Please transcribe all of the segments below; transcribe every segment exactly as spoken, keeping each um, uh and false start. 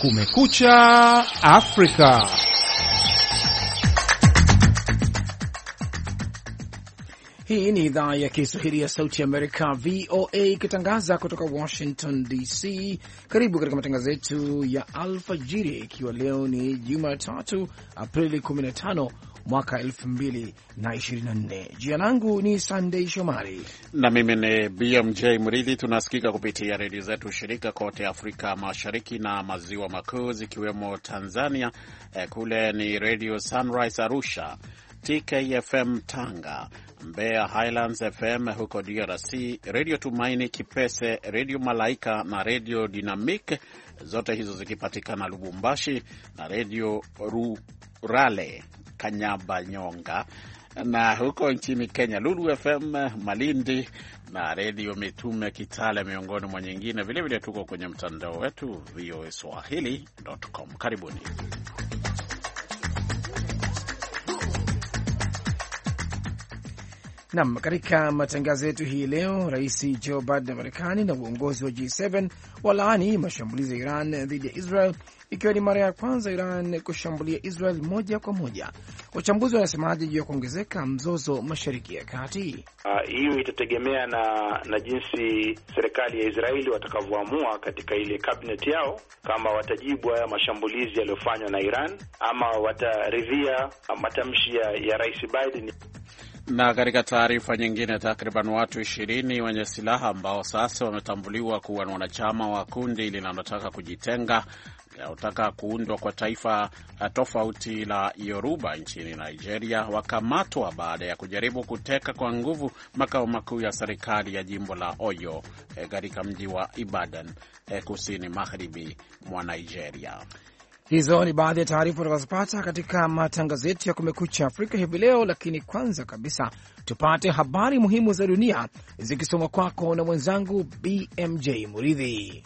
Kumekucha Afrika. Hii ni idhaa ya Kiswahili ya Sauti ya Amerika, V O A, ikitangaza kutoka Washington D C. Karibu katika matangazo yetu ya alfajiri, ikiwa leo ni Jumatatu Aprili kumi na tano mwaka elfu mbili na ishirini na nne. Jina langu ni Sunday Shomari na mimi ni B M J Mridhi. Tunasikika kupitia redio zetu shirika kote Afrika Mashariki na Maziwa Makuu, zikiwemo Tanzania. Eh, kule ni Radio Sunrise Arusha, T K F M Tanga, Mbeya Highlands F M huko D R C, Radio Tumaini Kipese, Radio Malaika na Radio Dynamic, zote hizo zikipatikana Lubumbashi, na Radio Rurale Kanyabanyonga, na huko nchini Kenya Lulu F M Malindi na Radio Mitume Kitale, miongoni mwa nyingine. Vile vile tuko kwenye mtandao wetu v o a swahili dot com. Karibuni. Nam, katika matangazo yetu hii leo, Rais Joe Biden wa Marekani na uongozi wa G saba walaani mashambulizi ya Iran dhidi ya Israel, ikiwa ni mara ya kwanza Iran kushambulia Israel moja kwa moja. Wachambuzi wanasemaje juu ya kuongezeka mzozo Mashariki ya Kati? Hiyo uh, itategemea na na jinsi serikali ya Israeli watakavyoamua katika ile cabinet yao, kama watajibu haya mashambulizi yaliyofanywa na Iran ama wataridhia matamshi ya, ya Rais Biden. Na katika taarifa nyingine, takriban watu ishirini wenye silaha ambao sasa wametambuliwa kuwa ni wanachama wa kundi linalotaka kujitenga, linalotaka kuundwa kwa taifa tofauti la Yoruba nchini Nigeria, wakamatwa baada ya kujaribu kuteka kwa nguvu makao makuu ya serikali ya jimbo la Oyo katika mji wa Ibadan, kusini magharibi mwa Nigeria. Hizo ni baadhi ya taarifa tutakazopata katika matangazo yetu ya Kumekucha Afrika hivi leo, lakini kwanza kabisa tupate habari muhimu za dunia zikisomwa kwako na mwenzangu B M J Muridhi.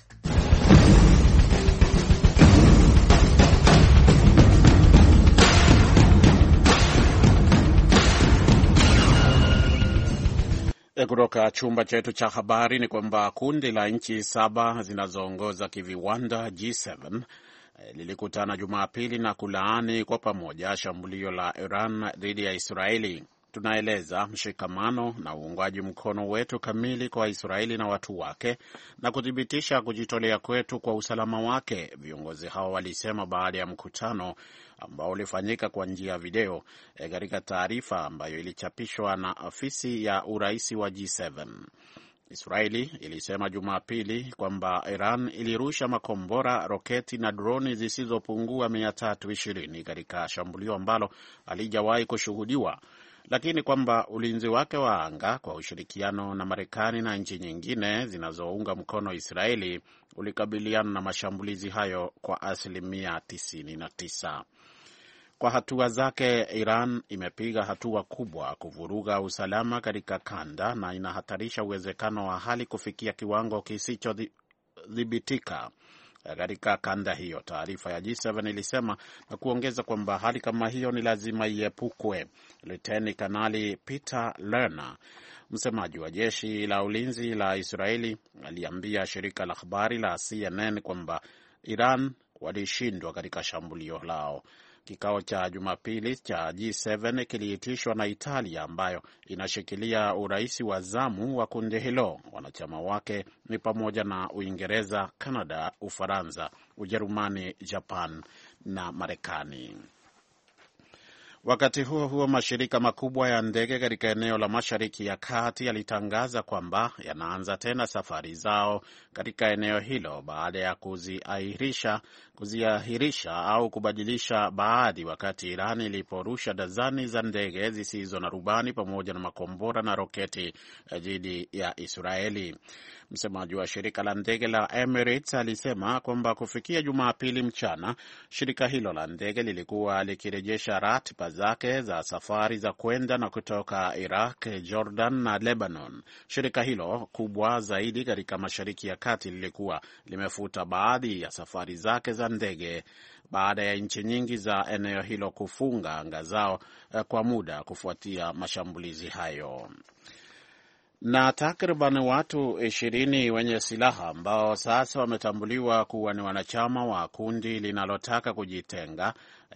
Kutoka chumba chetu cha habari ni kwamba kundi la nchi saba zinazoongoza kiviwanda G saba lilikutana Jumapili na kulaani kwa pamoja shambulio la Iran dhidi ya Israeli. Tunaeleza mshikamano na uungwaji mkono wetu kamili kwa Israeli na watu wake na kuthibitisha kujitolea kwetu kwa usalama wake, viongozi hao walisema baada ya mkutano ambao ulifanyika kwa njia ya video katika taarifa ambayo ilichapishwa na afisi ya uraisi wa G saba. Israeli ilisema Jumapili kwamba Iran ilirusha makombora, roketi na droni zisizopungua mia tatu ishirini katika shambulio ambalo halijawahi kushuhudiwa, lakini kwamba ulinzi wake wa anga kwa ushirikiano na Marekani na nchi nyingine zinazounga mkono Israeli ulikabiliana na mashambulizi hayo kwa asilimia tisini na tisa. Kwa hatua zake, Iran imepiga hatua kubwa kuvuruga usalama katika kanda na inahatarisha uwezekano wa hali kufikia kiwango kisichodhibitika katika kanda hiyo, taarifa ya G saba ilisema, na kuongeza kwamba hali kama hiyo ni lazima iepukwe. Luteni Kanali Peter Lerner, msemaji wa jeshi la ulinzi la Israeli, aliambia shirika la habari la C N N kwamba Iran walishindwa katika shambulio lao. Kikao cha Jumapili cha G saba kiliitishwa na Italia ambayo inashikilia uraisi wa zamu wa kundi hilo. Wanachama wake ni pamoja na Uingereza, Kanada, Ufaransa, Ujerumani, Japan na Marekani. Wakati huo huo, mashirika makubwa ya ndege katika eneo la Mashariki ya Kati yalitangaza kwamba yanaanza tena safari zao katika eneo hilo baada ya kuziahirisha kuziahirisha au kubadilisha baadhi, wakati Iran iliporusha dazani za ndege zisizo na rubani pamoja na makombora na roketi dhidi ya Israeli. Msemaji wa shirika la ndege la Emirates alisema kwamba kufikia Jumapili mchana, shirika hilo la ndege lilikuwa likirejesha ratiba zake za safari za kwenda na kutoka Iraq, Jordan na Lebanon. Shirika hilo kubwa zaidi katika Mashariki ya Kati lilikuwa limefuta baadhi ya safari zake za ndege baada ya nchi nyingi za eneo hilo kufunga anga zao kwa muda kufuatia mashambulizi hayo. Na takriban watu ishirini wenye silaha ambao sasa wametambuliwa kuwa ni wanachama wa kundi linalotaka kujitenga,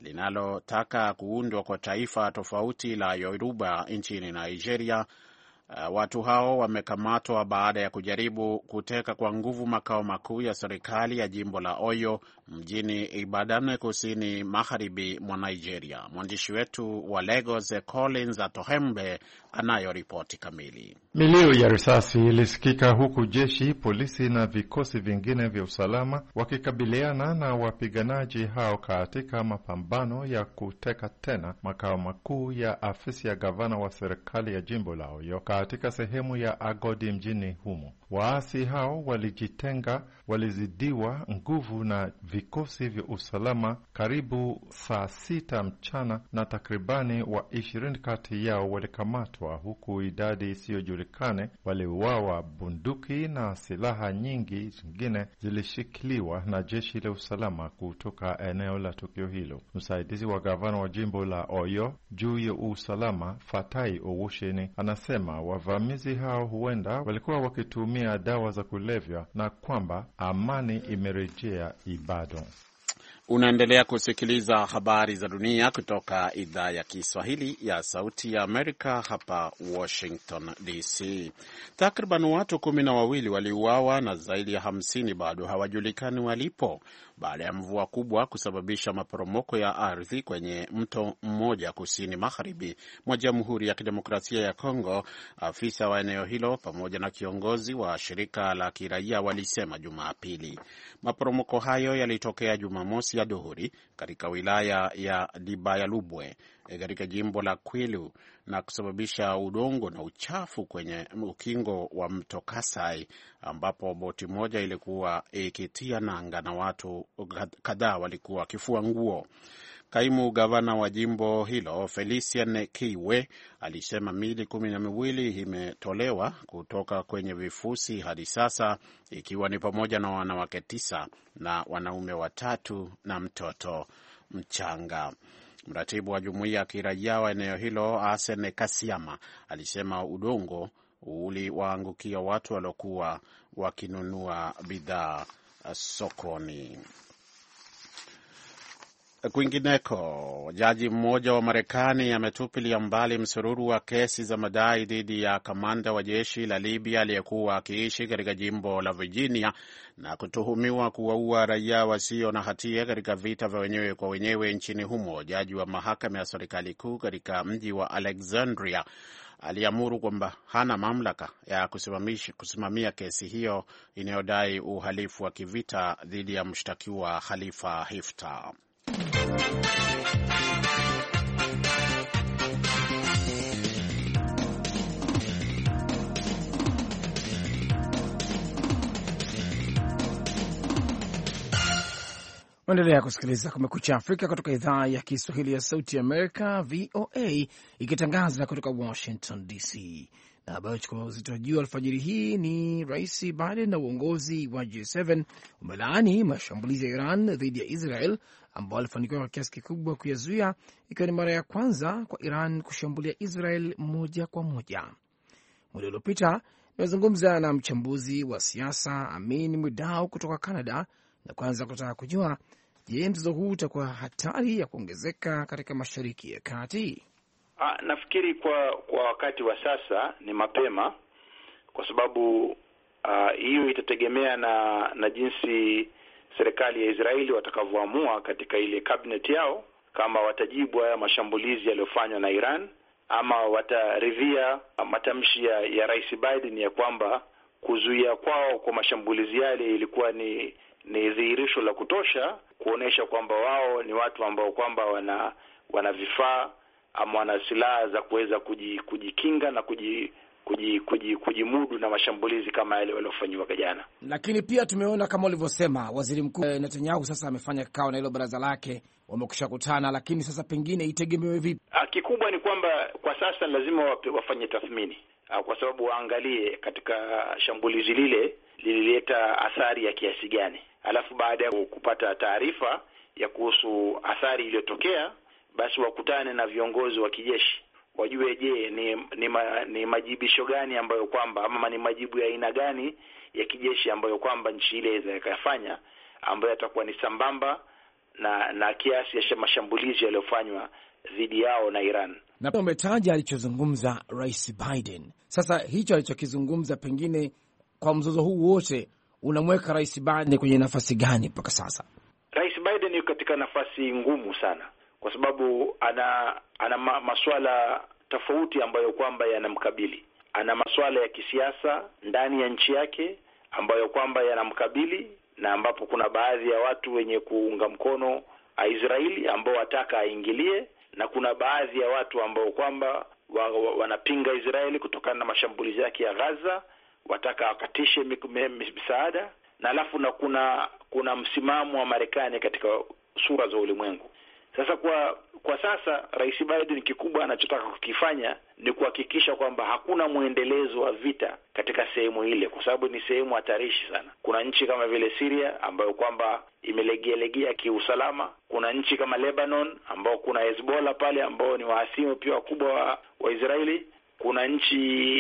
linalotaka kuundwa kwa taifa tofauti la Yoruba nchini Nigeria. Uh, watu hao wamekamatwa baada ya kujaribu kuteka kwa nguvu makao makuu ya serikali ya jimbo la Oyo mjini Ibadan, kusini magharibi mwa Nigeria. Mwandishi wetu wa Lagos Collins Atohembe anayo ripoti kamili. Milio ya risasi ilisikika huku jeshi, polisi na vikosi vingine vya usalama wakikabiliana na wapiganaji hao katika mapambano ya kuteka tena makao makuu ya afisi ya gavana wa serikali ya jimbo la Oyo katika sehemu ya Agodi mjini humo. Waasi hao walijitenga, walizidiwa nguvu na vikosi vya usalama karibu saa sita mchana, na takribani wa ishirini kati yao walikamatwa, huku idadi isiyojulikane waliuawa. Bunduki na silaha nyingi zingine zilishikiliwa na jeshi la usalama kutoka eneo la tukio hilo. Msaidizi wa gavana wa jimbo la Oyo juu ya usalama, Fatai Owusheni, anasema wavamizi hao huenda walikuwa wakitumia dawa za kulevya na kwamba amani imerejea Ibadan. Unaendelea kusikiliza habari za dunia kutoka idhaa ya Kiswahili ya Sauti ya Amerika hapa Washington D C. Takriban watu kumi na wawili waliuawa na zaidi ya hamsini bado hawajulikani walipo baada ya mvua kubwa kusababisha maporomoko ya ardhi kwenye mto mmoja kusini magharibi mwa Jamhuri ya Kidemokrasia ya Kongo. Afisa wa eneo hilo pamoja na kiongozi wa shirika la kiraia walisema Jumapili. Maporomoko hayo yalitokea Jumamosi ya dhuhuri katika wilaya ya Dibayalubwe katika jimbo la Kwilu na kusababisha udongo na uchafu kwenye ukingo wa mto Kasai, ambapo boti moja ilikuwa ikitia nanga na watu kadhaa walikuwa wakifua nguo. Kaimu gavana wa jimbo hilo Felician Kiwe alisema miili kumi na miwili imetolewa kutoka kwenye vifusi hadi sasa, ikiwa ni pamoja na wanawake tisa na wanaume watatu na mtoto mchanga. Mratibu wa jumuiya ya kiraia wa eneo hilo Arsene Kasiama alisema udongo uliwaangukia watu waliokuwa wakinunua bidhaa sokoni. Kwingineko, jaji mmoja wa Marekani ametupilia mbali msururu wa kesi za madai dhidi ya kamanda wa jeshi la Libya aliyekuwa akiishi katika jimbo la Virginia na kutuhumiwa kuwaua raia wasio na hatia katika vita vya wenyewe kwa wenyewe nchini humo. Jaji wa mahakama ya serikali kuu katika mji wa Alexandria aliamuru kwamba hana mamlaka ya kusimamia kesi hiyo inayodai uhalifu wa kivita dhidi ya mshtakiwa Khalifa Haftar. Endelea kusikiliza Kumekucha Afrika kutoka idhaa ya Kiswahili ya Sauti ya Amerika, V O A, ikitangaza kutoka Washington D C. Na habari chukua uzito wa juu alfajiri hii ni Rais Biden na uongozi wa G saba umelaani mashambulizi ya Iran dhidi ya Israel ambao walifanikiwa kwa kiasi kikubwa kuyazuia, ikiwa ni mara ya kwanza kwa Iran kushambulia Israel moja kwa moja. Muda uliopita nimezungumza na mchambuzi wa siasa Amin Mwidau kutoka Canada na kwanza kutaka kujua, je, mzozo huu utakuwa hatari ya kuongezeka katika Mashariki ya Kati? Ah, nafikiri kwa kwa wakati wa sasa ni mapema, kwa sababu hiyo uh, itategemea na na jinsi serikali ya Israeli watakavyoamua katika ile cabinet yao, kama watajibu haya mashambulizi yaliyofanywa na Iran ama wataridhia matamshi ya, ya Rais Biden ya kwamba kuzuia kwao kwa mashambulizi yale ilikuwa ni ni dhihirisho la kutosha kuonesha kwamba wao ni watu ambao kwamba wana wana vifaa ama wana silaha za kuweza kujikinga na kuji, kuji, kuji, kujimudu na mashambulizi kama yale waliofanywa jana. Lakini pia tumeona kama ulivyosema, Waziri Mkuu Netanyahu sasa amefanya kikao na hilo baraza lake, wamekushakutana, lakini sasa pengine itegemewe vipi? Kikubwa ni kwamba kwa sasa lazima wafanye tathmini, kwa sababu waangalie katika shambulizi lile lilileta athari ya kiasi gani. Alafu baada ya kupata taarifa ya kuhusu athari iliyotokea, basi wakutane na viongozi wa kijeshi wajue, je, ni ni, ma, ni majibisho gani ambayo kwamba ama ni majibu ya aina gani ya kijeshi ambayo kwamba nchi ile inaweza ikafanya, ambayo yatakuwa ni sambamba na na kiasi ya mashambulizi yaliyofanywa dhidi yao na Iran. Na umetaja alichozungumza Rais Biden. Sasa hicho alichokizungumza, pengine kwa mzozo huu wote unamweka Rais Biden kwenye nafasi gani mpaka sasa? Rais Biden yuko katika nafasi ngumu sana, kwa sababu ana ana ma, masuala tofauti ambayo kwamba yanamkabili. Ana masuala ya kisiasa ndani ya nchi yake ambayo kwamba yanamkabili, na ambapo kuna baadhi ya watu wenye kuunga mkono Israeli ambao wataka aingilie, na kuna baadhi ya watu ambao kwamba wa, wa, wanapinga Israeli kutokana na mashambulizi yake ya Gaza, wataka akatishe misaada, na alafu na kuna kuna msimamo wa Marekani katika sura za ulimwengu. Sasa kwa kwa sasa Rais Biden kikubwa anachotaka kukifanya ni kuhakikisha kwamba hakuna muendelezo wa vita katika sehemu ile, kwa sababu ni sehemu hatarishi sana. Kuna nchi kama vile Syria ambayo kwamba imelegealegea kiusalama. Kuna nchi kama Lebanon ambao kuna Hezbollah pale ambao ni wahasimu pia wakubwa wa, wa Israeli. Kuna nchi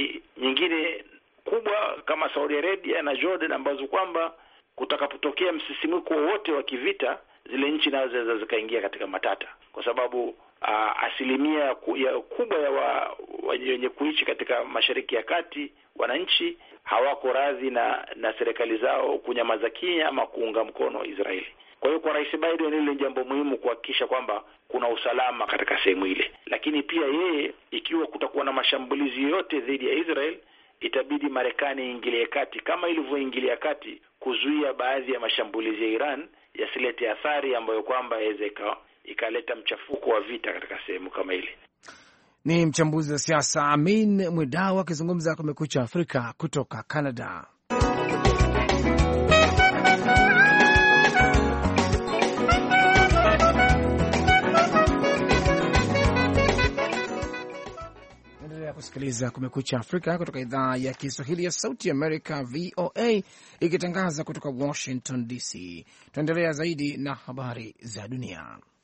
nyingine kubwa kama Saudi Arabia na Jordan ambazo kwamba kutakapotokea msisimko wote wa kivita, zile nchi nazo zinaweza zikaingia katika matata, kwa sababu uh, asilimia ku, ya kubwa ya wa, wenye kuishi katika Mashariki ya Kati, wananchi hawako radhi na na serikali zao kunyamaza kimya ama kuunga mkono Israeli. Kwa hiyo kwa Rais Biden ile jambo muhimu kuhakikisha kwamba kuna usalama katika sehemu ile, lakini pia yeye, ikiwa kutakuwa na mashambulizi yote dhidi ya Israel, itabidi Marekani iingilie kati kama ilivyoingilia kati kuzuia baadhi ya mashambulizi ya Iran yasilete athari ambayo kwamba yaweza ikaleta mchafuko wa vita katika sehemu kama ile. Ni mchambuzi wa siasa Amin Mwidau akizungumza Kumekucha Afrika kutoka Canada. Kusikiliza Kumekucha Afrika kutoka idhaa ya Kiswahili ya Sauti Amerika, V O A, ikitangaza kutoka Washington D C. Tuendelea zaidi na habari za dunia.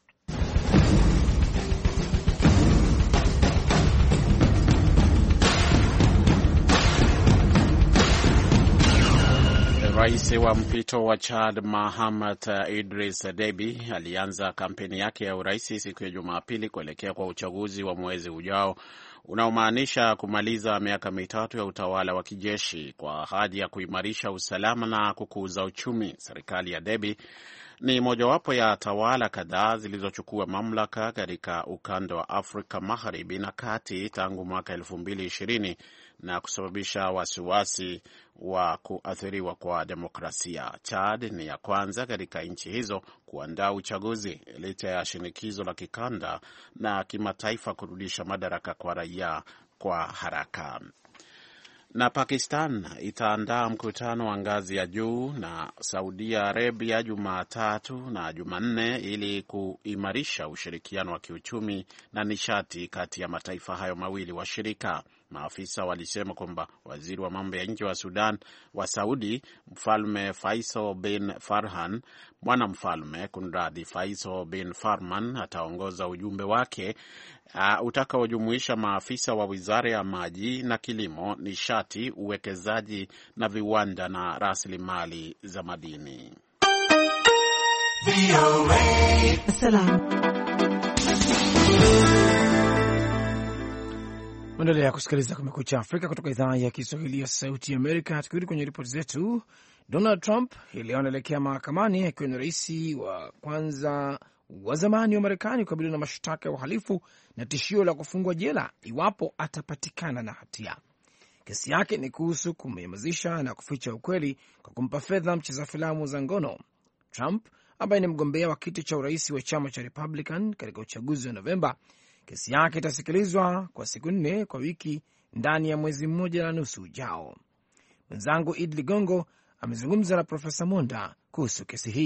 Rais wa mpito wa Chad Mahamat Idris Deby alianza kampeni yake ya urais siku ya Jumapili kuelekea kwa uchaguzi wa mwezi ujao unaomaanisha kumaliza miaka mitatu ya utawala wa kijeshi kwa ahadi ya kuimarisha usalama na kukuza uchumi. Serikali ya Deby ni mojawapo ya tawala kadhaa zilizochukua mamlaka katika ukanda wa Afrika Magharibi na Kati tangu mwaka elfu mbili ishirini na kusababisha wasiwasi wa kuathiriwa kwa demokrasia. Chad ni ya kwanza katika nchi hizo kuandaa uchaguzi licha ya shinikizo la kikanda na kimataifa kurudisha madaraka kwa raia kwa haraka. Na Pakistan itaandaa mkutano wa ngazi ya juu na Saudi Arabia Jumatatu na Jumanne ili kuimarisha ushirikiano wa kiuchumi na nishati kati ya mataifa hayo mawili washirika. Maafisa walisema kwamba waziri wa mambo ya nje wa Sudan wa Saudi, Mfalme Faisal bin Farhan, mwana mfalme kunradhi, Faisal bin Farman, ataongoza ujumbe wake uh, utakaojumuisha maafisa wa wizara ya maji na kilimo, nishati, uwekezaji na viwanda na rasilimali za madini. Mwendelea kusikiliza Kumekucha Afrika kutoka idhaa ya Kiswahili ya Sauti ya Amerika. Tukirudi kwenye ripoti zetu, Donald Trump hii leo anaelekea mahakamani akiwa ni rais wa kwanza wa zamani wa Marekani kukabiliwa na mashtaka ya uhalifu na tishio la kufungwa jela iwapo atapatikana na hatia. Kesi yake ni kuhusu kumnyamazisha na kuficha ukweli kwa kumpa fedha mcheza filamu za ngono. Trump ambaye ni mgombea wa kiti cha urais wa chama cha Republican katika uchaguzi wa Novemba, kesi yake itasikilizwa kwa siku nne kwa wiki ndani ya mwezi mmoja na nusu ujao. Mwenzangu Id Ligongo amezungumza na Profesa Monda kuhusu kesi hii.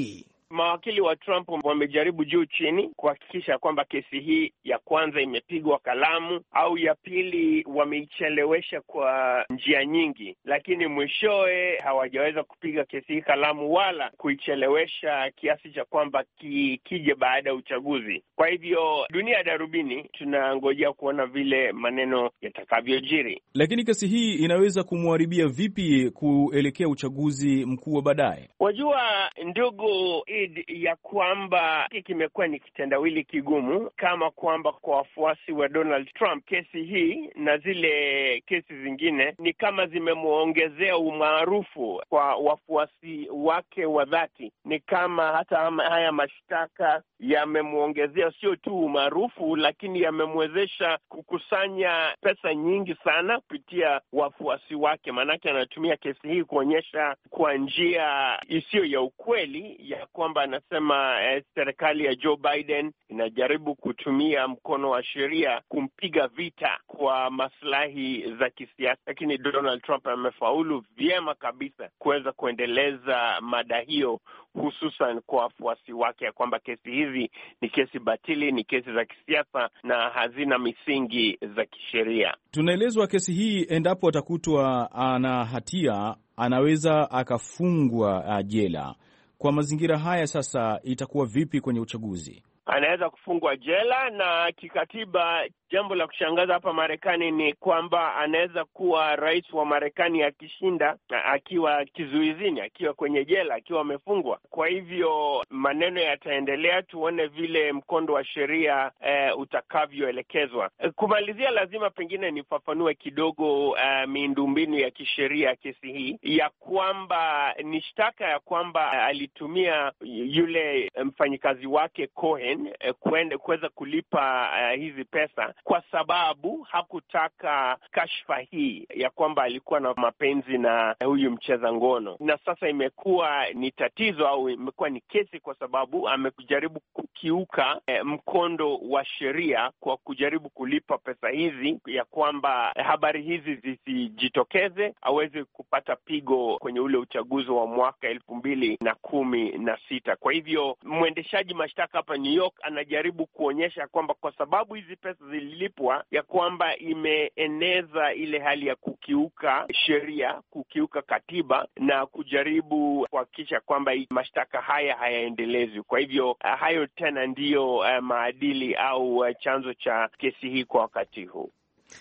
mawakili wa Trump wamejaribu juu chini kuhakikisha kwamba kesi hii ya kwanza imepigwa kalamu, au ya pili wameichelewesha kwa njia nyingi, lakini mwishowe hawajaweza kupiga kesi hii kalamu wala kuichelewesha kiasi cha kwamba ki, kije baada ya uchaguzi. Kwa hivyo dunia ya darubini, tunangojea kuona vile maneno yatakavyojiri. Lakini kesi hii inaweza kumharibia vipi kuelekea uchaguzi mkuu wa baadaye? Wajua ndugu Id, ya kwamba hiki kimekuwa ni kitendawili kigumu, kama kwamba kwa wafuasi wa Donald Trump kesi hii na zile kesi zingine ni kama zimemuongezea umaarufu kwa wafuasi wake wa dhati. Ni kama hata haya mashtaka yamemuongezea sio tu umaarufu, lakini yamemwezesha kukusanya pesa nyingi sana kupitia wafuasi wake. Maanake anatumia kesi hii kuonyesha kwa njia isiyo ya ukweli ya kwamba anasema eh, serikali ya Joe Biden inajaribu kutumia mkono wa sheria kumpiga vita kwa maslahi za kisiasa, lakini Donald Trump amefaulu vyema kabisa kuweza kuendeleza mada hiyo, hususan kwa wafuasi wake, ya kwamba kesi hizi ni kesi batili, ni kesi za kisiasa na hazina misingi za kisheria. Tunaelezwa kesi hii, endapo atakutwa ana hatia, anaweza akafungwa jela. Kwa mazingira haya sasa, itakuwa vipi kwenye uchaguzi? Anaweza kufungwa jela, na kikatiba, jambo la kushangaza hapa Marekani ni kwamba anaweza kuwa rais wa Marekani akishinda akiwa kizuizini, akiwa kwenye jela, akiwa amefungwa. Kwa hivyo maneno yataendelea, tuone vile mkondo wa sheria eh, utakavyoelekezwa. Kumalizia, lazima pengine nifafanue kidogo eh, miundombinu ya kisheria kesi hii, ya kwamba ni shtaka ya kwamba eh, alitumia yule mfanyikazi wake Cohen eh, kuende kuweza kulipa eh, hizi pesa kwa sababu hakutaka kashfa hii ya kwamba alikuwa na mapenzi na huyu mcheza ngono. Na sasa imekuwa ni tatizo, au imekuwa ni kesi, kwa sababu amejaribu kukiuka eh, mkondo wa sheria kwa kujaribu kulipa pesa hizi, ya kwamba habari hizi zisijitokeze, aweze kupata pigo kwenye ule uchaguzi wa mwaka elfu mbili na kumi na sita. Kwa hivyo mwendeshaji mashtaka hapa New York anajaribu kuonyesha kwamba kwa sababu hizi pesa zililipwa, ya kwamba imeeneza ile hali ya kukiuka sheria, kukiuka katiba, na kujaribu kuhakikisha kwamba mashtaka haya hayaendelezwi. Kwa hivyo uh, hayo tena ndiyo uh, maadili au uh, chanzo cha kesi hii kwa wakati huu.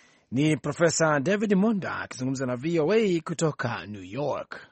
Ni Profesa David Monda akizungumza na V O A kutoka New York.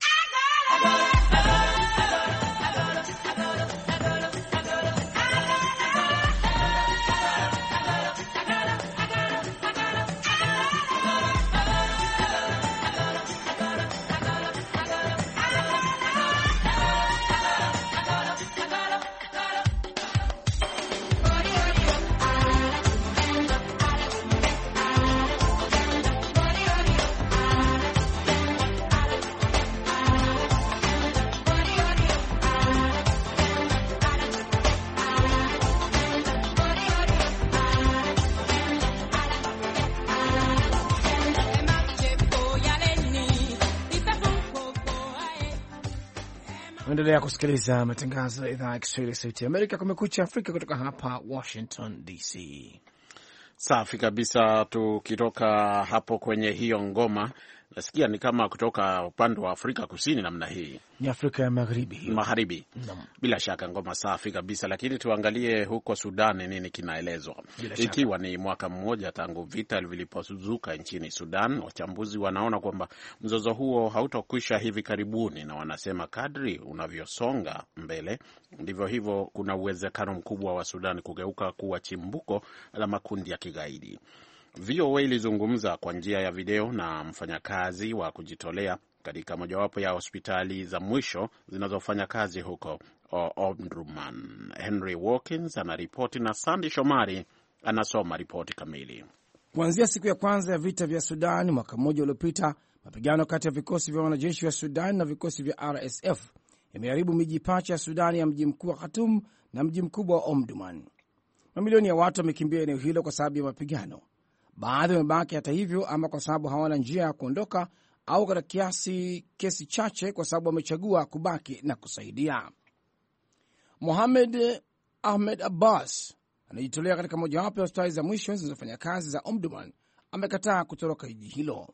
Endelea kusikiliza matangazo ya idhaa ya Kiswahili ya Sauti ya Amerika, Kumekucha Afrika, kutoka hapa Washington D C. Safi kabisa. Tukitoka hapo kwenye hiyo ngoma, nasikia ni kama kutoka upande wa Afrika Kusini namna hii. Ni Afrika ya Magharibi hiyo. Magharibi. No. Bila shaka ngoma safi kabisa, lakini tuangalie huko Sudan nini kinaelezwa. Ikiwa ni mwaka mmoja tangu vita vilipozuka nchini Sudan, wachambuzi wanaona kwamba mzozo huo hautokwisha hivi karibuni, na wanasema kadri unavyosonga mbele ndivyo hivyo kuna uwezekano mkubwa wa Sudan kugeuka kuwa chimbuko la makundi ya kigaidi. V O A ilizungumza kwa njia ya video na mfanyakazi wa kujitolea katika mojawapo ya hospitali za mwisho zinazofanya kazi huko Omdurman. Henry Walkins anaripoti na Sandy Shomari anasoma ripoti kamili. Kuanzia siku ya kwanza ya vita vya Sudan mwaka mmoja uliopita, mapigano kati ya vikosi vya wanajeshi wa Sudan na vikosi vya R S F yameharibu miji pacha ya Sudan ya mji mkuu wa Khartoum na mji mkubwa wa Omdurman. Mamilioni ya watu wamekimbia eneo hilo kwa sababu ya mapigano. Baadhi wamebaki hata hivyo, ama kwa sababu hawana njia ya kuondoka, au katika kiasi kesi chache kwa sababu wamechagua kubaki na kusaidia. Mohamed Ahmed Abbas anajitolea katika mojawapo ya hospitali za mwisho zinazofanya kazi za Omdurman amekataa kutoroka jiji hilo.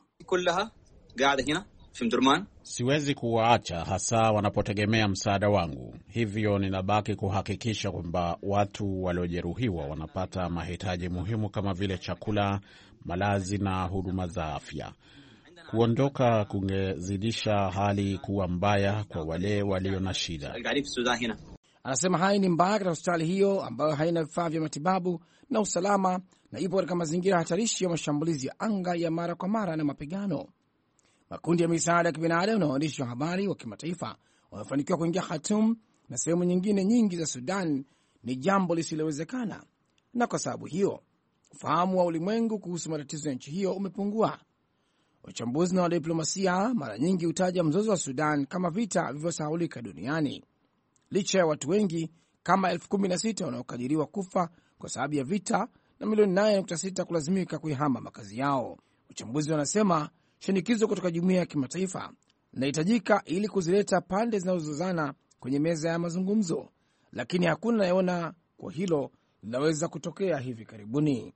Siwezi kuwaacha, hasa wanapotegemea msaada wangu. Hivyo ninabaki kuhakikisha kwamba watu waliojeruhiwa wanapata mahitaji muhimu kama vile chakula, malazi na huduma za afya. Kuondoka kungezidisha hali kuwa mbaya kwa wale walio na shida. Anasema hali ni mbaya katika hospitali hiyo ambayo haina vifaa vya matibabu na usalama na ipo katika mazingira hatarishi ya mashambulizi ya anga ya mara kwa mara na mapigano. Makundi ya misaada ya kibinadamu na waandishi wa habari wa kimataifa wamefanikiwa kuingia Khartoum na sehemu nyingine nyingi za Sudan ni jambo lisilowezekana, na kwa sababu hiyo ufahamu wa ulimwengu kuhusu matatizo ya nchi hiyo umepungua. Wachambuzi na wadiplomasia mara nyingi hutaja mzozo wa Sudan kama vita vilivyosahaulika duniani, licha ya watu wengi kama elfu kumi na sita wanaokadiriwa kufa kwa sababu ya vita na milioni nane nukta sita kulazimika kuihama makazi yao. Wachambuzi wanasema shinikizo kutoka jumuiya ya kimataifa linahitajika ili kuzileta pande zinazozozana kwenye meza ya mazungumzo, lakini hakuna anayeona kwa hilo linaweza kutokea hivi karibuni.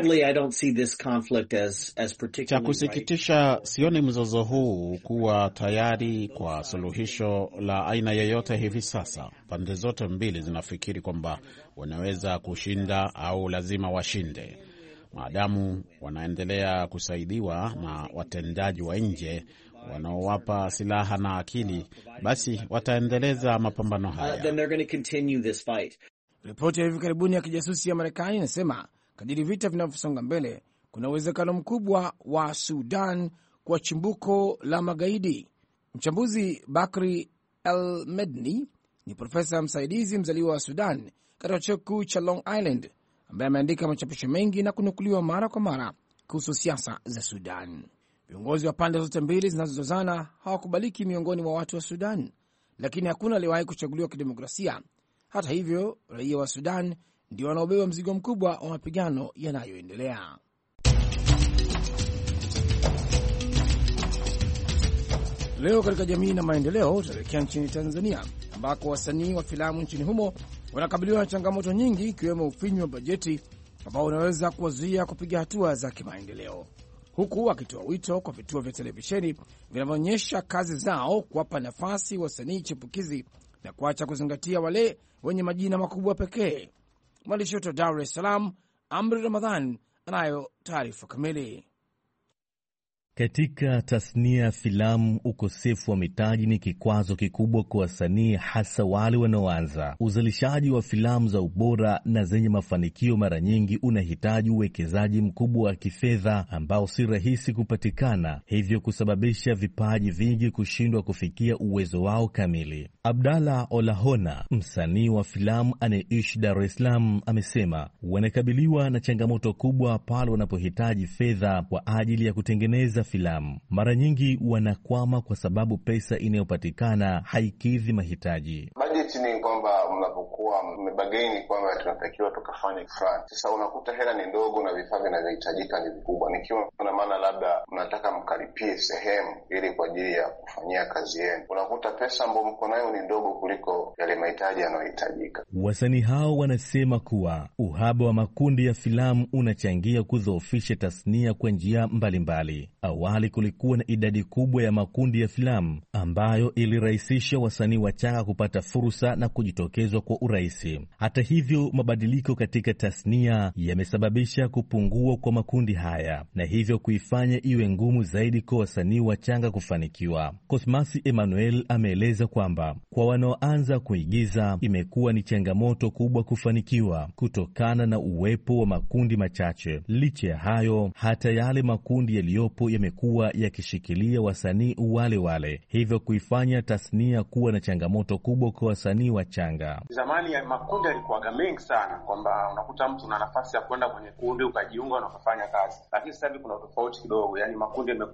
Cha kusikitisha, sioni mzozo huu kuwa tayari kwa suluhisho la aina yoyote hivi sasa. Pande zote mbili zinafikiri kwamba wanaweza kushinda au lazima washinde. Maadamu wanaendelea kusaidiwa na watendaji wa nje wanaowapa silaha na akili, basi wataendeleza mapambano haya. Ripoti ya hivi karibuni ya kijasusi ya Marekani inasema kadiri vita vinavyosonga mbele, kuna uwezekano mkubwa wa Sudan kwa chimbuko la magaidi. Mchambuzi Bakri El Medni ni profesa msaidizi mzaliwa wa Sudan katika chuo kikuu cha Long Island, ambaye ameandika machapisho mengi na kunukuliwa mara kwa mara kuhusu siasa za Sudan. Viongozi wa pande zote mbili zinazozozana hawakubaliki miongoni mwa watu wa Sudan, lakini hakuna aliyewahi kuchaguliwa kidemokrasia. Hata hivyo, raia wa Sudan ndio wanaobeba mzigo mkubwa wa mapigano yanayoendelea. Leo katika jamii na maendeleo, tutaelekea nchini Tanzania ambako wasanii wa filamu nchini humo wanakabiliwa na changamoto nyingi, ikiwemo ufinyu wa bajeti ambao unaweza kuwazuia kupiga hatua za kimaendeleo, huku akitoa wito kwa vituo vya televisheni vinavyoonyesha kazi zao kuwapa nafasi wasanii chipukizi na kuacha kuzingatia wale wenye majina makubwa pekee. Mwandishi wetu wa Dar es Salaam, Amri Ramadhan, anayo taarifa kamili. Katika tasnia ya filamu, ukosefu wa mitaji ni kikwazo kikubwa kwa wasanii, hasa wale wanaoanza. Uzalishaji wa filamu za ubora na zenye mafanikio mara nyingi unahitaji uwekezaji mkubwa wa kifedha ambao si rahisi kupatikana, hivyo kusababisha vipaji vingi kushindwa kufikia uwezo wao kamili. Abdalla Olahona, msanii wa filamu anayeishi Dar es Salaam, amesema wanakabiliwa na changamoto kubwa pale wanapohitaji fedha kwa ajili ya kutengeneza filamu. Mara nyingi wanakwama kwa sababu pesa inayopatikana haikidhi mahitaji. Bajeti ni kwamba mnapokuwa mmebagaini kwamba tunatakiwa tukafanye fulani, sasa unakuta hela ni ndogo na vifaa vinavyohitajika ni vikubwa, nikiwa na maana labda mnataka mkaripie sehemu ili kwa ajili ya kufanyia kazi yenu, unakuta pesa ambayo mko nayo ni ndogo kuliko yale mahitaji yanayohitajika. Wasanii hao wanasema kuwa uhaba wa makundi ya filamu unachangia kudhoofisha tasnia kwa njia mbalimbali. Awali kulikuwa na idadi kubwa ya makundi ya filamu ambayo ilirahisisha wasanii wachanga kupata fursa na kujitokezwa kwa urahisi. Hata hivyo, mabadiliko katika tasnia yamesababisha kupungua kwa makundi haya na hivyo kuifanya iwe ngumu zaidi kwa wasanii wachanga kufanikiwa. Cosmas Emmanuel ameeleza kwamba kwa wanaoanza kuigiza imekuwa ni changamoto kubwa kufanikiwa kutokana na uwepo wa makundi machache. Licha ya hayo, hata yale makundi yaliyopo yamekuwa yakishikilia wasanii wale wale, hivyo kuifanya tasnia kuwa na changamoto kubwa kwa wasanii wachanga. Zamani ya makundi yalikuwa mengi sana, kwamba unakuta mtu una nafasi ya kwenda kwenye kundi ukajiunga na kufanya kazi, lakini sasa hivi kuna tofauti kidogo. Yani makundi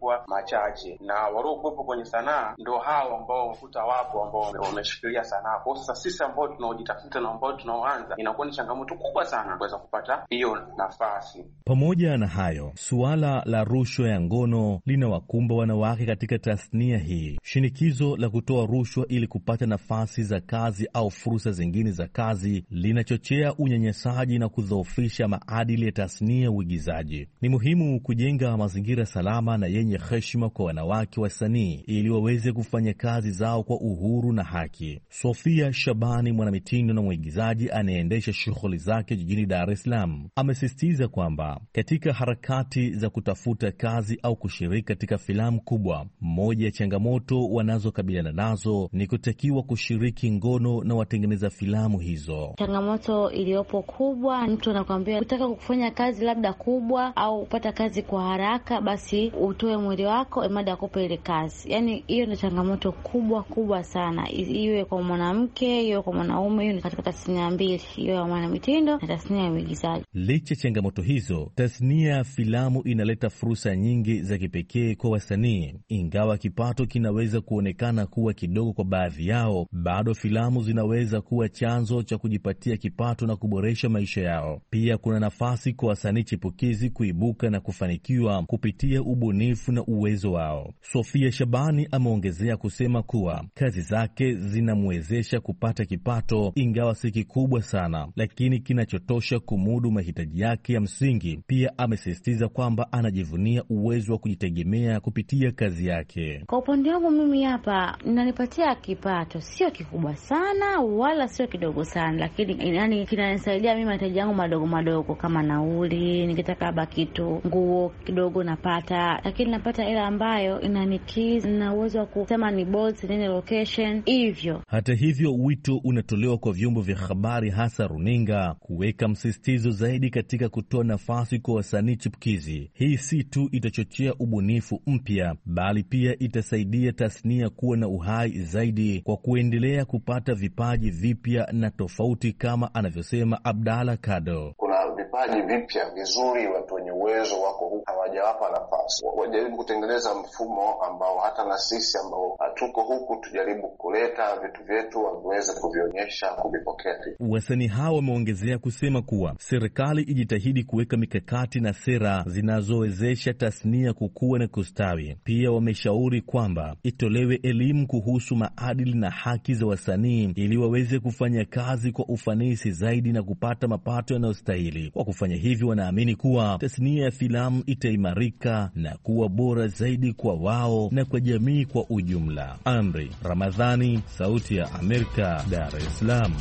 yamekuwa machache, na waliokuwepo kwenye sanaa ndo hao ambao wakuta wapo ambao wameshikilia sanaa. Kwa sasa sisi ambao tunaojitafuta na ambao tunaoanza, inakuwa ni changamoto kubwa sana kuweza kupata hiyo nafasi. Pamoja na hayo, suala la rushwa ya ngono linawakumba wanawake katika tasnia hii. Shinikizo la kutoa rushwa ili kupata nafasi za kazi au fursa zingine za kazi linachochea unyanyasaji na kudhoofisha maadili ya tasnia ya uigizaji. Ni muhimu kujenga mazingira salama na yenye heshima kwa wanawake wasanii ili waweze kufanya kazi zao kwa uhuru na haki. Sofia Shabani, mwanamitindo na mwigizaji anayeendesha shughuli zake jijini Dar es Salaam, amesisitiza kwamba katika harakati za kutafuta kazi au kushiriki katika filamu kubwa, moja ya changamoto wanazokabiliana nazo ni kutakiwa kushiriki ngono na watengeneza filamu hizo. Changamoto iliyopo kubwa, mtu anakuambia unataka kufanya kazi labda kubwa au kupata kazi kwa haraka, basi utoe mwili wako imada akupe ile kazi. Yaani hiyo ni changamoto kubwa kubwa sana, iwe kwa mwanamke iwe kwa mwanaume. Hiyo ni katika tasnia mbili, hiyo ya mwanamitindo na tasnia ya uigizaji. Licha changamoto hizo, tasnia ya filamu inaleta fursa nyingi za kipekee kwa wasanii. Ingawa kipato kinaweza kuonekana kuwa kidogo kwa baadhi yao, bado filamu zinaweza kuwa chanzo cha kujipatia kipato na kuboresha maisha yao. Pia kuna nafasi kwa wasanii chipukizi kuibuka na kufanikiwa kupitia ubunifu na uwezo wao. Sofia Shabani ameongezea kusema kuwa kazi zake zinamwezesha kupata kipato, ingawa si kikubwa sana, lakini kinachotosha kumudu mahitaji yake ya msingi. Pia amesisitiza kwamba anajivunia uwezo wa kujitegemea kupitia kazi yake. Kwa upande wangu mimi hapa ninanipatia kipato, sio kikubwa sana wala sio kidogo sana, lakini yani kinanisaidia mimi mahitaji yangu madogo madogo, kama nauli, nikitaka haba kitu, nguo kidogo napata, lakini napata ile ambayo inanikiza na uwezo wa kusema ni boss nini location hivyo. Hata hivyo, wito unatolewa kwa vyombo vya habari, hasa runinga, kuweka msisitizo zaidi katika kutoa nafasi kwa wasanii chipukizi. Hii si tu itachochea ubunifu mpya, bali pia itasaidia tasnia kuwa na uhai zaidi kwa kuendelea kupata vipaji vipya na tofauti, kama anavyosema Abdalla Kado. Kuna vipaji vipya vizuri, watu wenye uwezo wako huku hawajawapa nafasi. Wajaribu kutengeneza mfumo ambao hata na sisi ambao hatuko huku tujaribu kuleta vitu vyetu waweze kuvionyesha, kuvipokea. Wasanii hao wameongezea kusema kuwa serikali ijitahidi kuweka mikakati na sera zinazowezesha tasnia kukua na kustawi. Pia wameshauri kwamba itolewe elimu kuhusu maadili na haki za wasanii ili waweze kufanya kazi kwa ufanisi zaidi na kupata mapato yanayostahili. Kwa kufanya hivyo, wanaamini kuwa tasnia ya filamu itaimarika na kuwa bora zaidi kwa wao na kwa jamii kwa ujumla. Amri Ramadhani, Sauti ya Amerika, Dar es Salaam.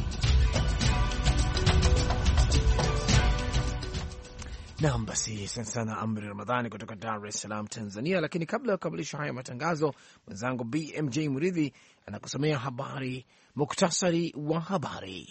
Naam, basi asante sana Amri Ramadhani kutoka Dar es Salaam, Tanzania. Lakini kabla ya kukamilisha haya matangazo, mwenzangu B M J Muridhi anakusomea habari, muktasari wa habari.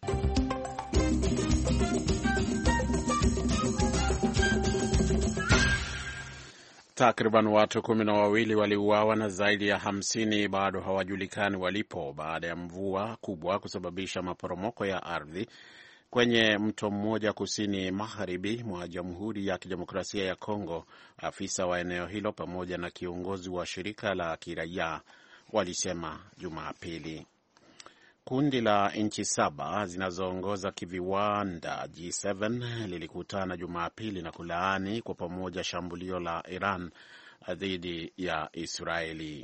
Takriban watu kumi na wawili waliuawa na zaidi ya hamsini bado hawajulikani walipo baada ya mvua kubwa kusababisha maporomoko ya ardhi kwenye mto mmoja kusini magharibi mwa Jamhuri ya Kidemokrasia ya Kongo. Afisa wa eneo hilo pamoja na kiongozi wa shirika la kiraia walisema Jumapili. Kundi la nchi saba zinazoongoza kiviwanda G saba lilikutana Jumapili na kulaani kwa pamoja shambulio la Iran dhidi ya Israeli.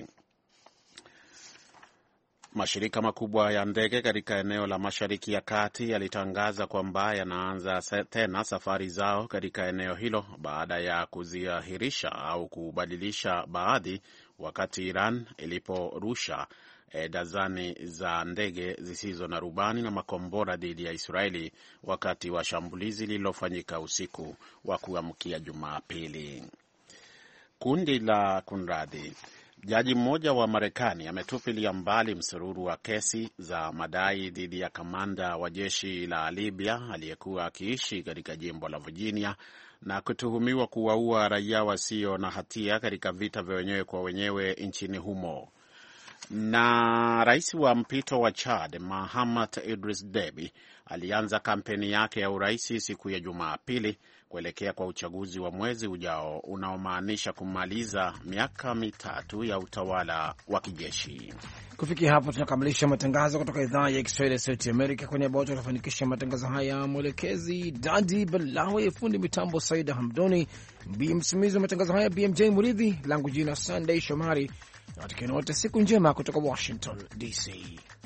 Mashirika makubwa ya ndege katika eneo la Mashariki ya Kati yalitangaza kwamba yanaanza tena safari zao katika eneo hilo baada ya kuziahirisha au kubadilisha baadhi, wakati Iran iliporusha E, dazani za ndege zisizo na rubani na makombora dhidi ya Israeli wakati wa shambulizi lililofanyika usiku wa kuamkia Jumapili. Kundi la kunradhi, jaji mmoja wa Marekani ametupilia mbali msururu wa kesi za madai dhidi ya kamanda wa jeshi la Libya aliyekuwa akiishi katika jimbo la Virginia na kutuhumiwa kuwaua raia wasio na hatia katika vita vya wenyewe kwa wenyewe nchini humo. Na rais wa mpito wa Chad Mahamat Idris Deby alianza kampeni yake ya uraisi siku ya Jumapili kuelekea kwa uchaguzi wa mwezi ujao unaomaanisha kumaliza miaka mitatu ya utawala wa kijeshi. Kufikia hapo tunakamilisha matangazo kutoka idhaa ya Kiswahili ya Sauti Amerika. Kwa niaba wote wanafanikisha matangazo haya, mwelekezi Dadi Balawe, fundi mitambo Saida Hamdoni, msimamizi wa matangazo haya B M J Muridhi, langu jina Sunday Shomari, na watakieni wote siku njema kutoka Washington D C.